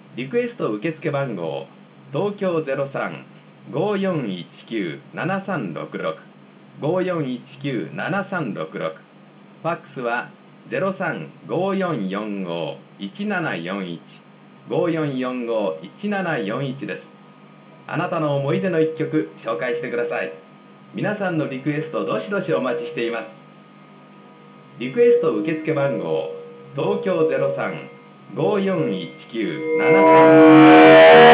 リクエスト受付番号東京03-5419-7366 5419-7366、ファックスは03-5445-1741 5445-1741です。あなたの思い出の一曲紹介してください。皆さんのリクエストどしどしお待ちしています。リクエスト受付番号東京03-5419-73